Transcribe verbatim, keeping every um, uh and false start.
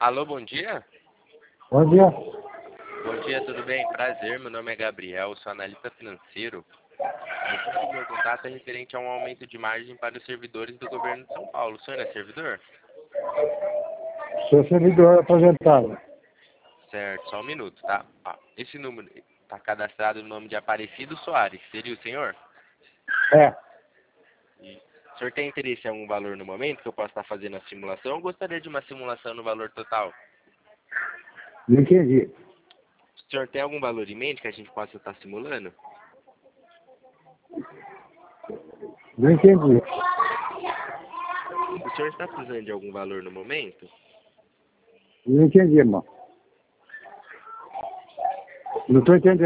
Alô, bom dia? Bom dia. Bom dia, tudo bem? Prazer, meu nome é Gabriel, sou analista financeiro. O motivo do meu contato é referente a um aumento de margem para os servidores do governo de São Paulo. O senhor é servidor? Sou servidor aposentado. Certo, só um minuto, tá? Ó, esse número está cadastrado no nome de Aparecido Soares. Seria o senhor? É. E o senhor tem interesse em algum valor no momento que eu possa estar fazendo a simulação ou gostaria de uma simulação no valor total? Não entendi. O senhor tem algum valor em mente que a gente possa estar simulando? Não entendi. O senhor está precisando de algum valor no momento? Não entendi, irmão. Não estou entendendo.